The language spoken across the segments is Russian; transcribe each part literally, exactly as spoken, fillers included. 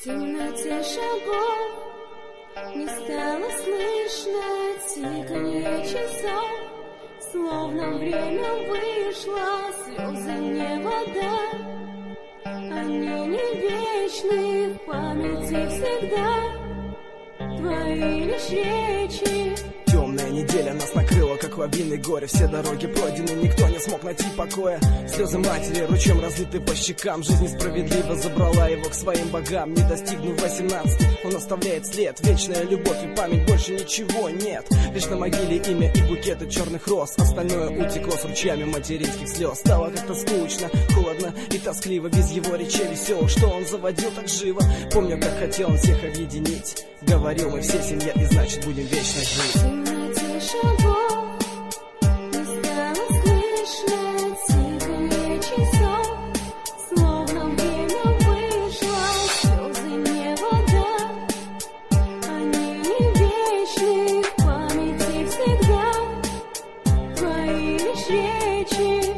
темноте шагов не стало слышно тиканье часов, словно время вышло, слезы не вода. Они не вечны, в памяти всегда твои лишь речи. Темная неделя нас накрыла, как лавиной горе. Все дороги пройдены, никто не смог найти покоя. Слезы матери ручьем разлиты по щекам. Жизнь несправедливо забрала его к своим богам. Не достигнув восемнадцати, он оставляет след. Вечная любовь и память, больше ничего нет. Лишь на могиле имя и букеты черных роз. Остальное утекло с ручьями материнских слез. Стало как-то скучно, холодно и тоскливо. Без его речей веселых, что он заводил так живо. Помню, как хотел он всех объединить. Говорил, мы все семья, и значит будем вечно жить. Шагов не стало слышно тиканье часов, словно время вышло, слезы не вода. Они не вечны, в памяти всегда твои лишь речи.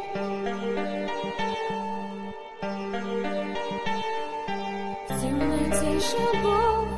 В темноте шагов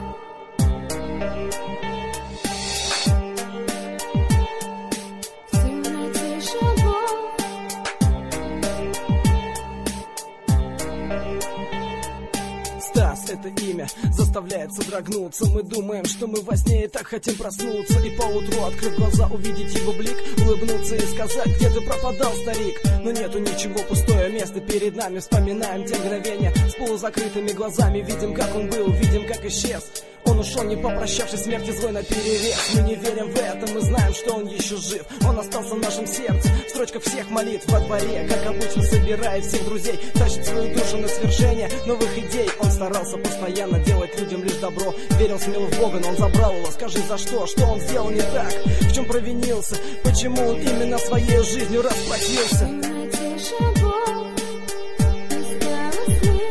это имя заставляет содрогнуться. Мы думаем, что мы во сне и так хотим проснуться. И поутру, открыв глаза, увидеть его блик, улыбнуться и сказать: где ты пропадал, старик? Но нету ничего, пустое место перед нами. Вспоминаем те мгновения с полузакрытыми глазами. Видим, как он был, видим, как исчез. Он ушел, не попрощавшись, смерти злой наперерез. Мы не верим в это, мы знаем, что он еще жив. Он остался в нашем сердце, в строчках всех молитв во дворе. Как обычно собирает всех друзей, тащит свою душу на свержение новых идей. Он старался постоянно делать людям лишь добро. Верил смело в Бога, но он забрал его. Скажи, за что? Что он сделал не так? В чем провинился? Почему он именно своей жизнью расплатился? в темноте шагов не стало слышно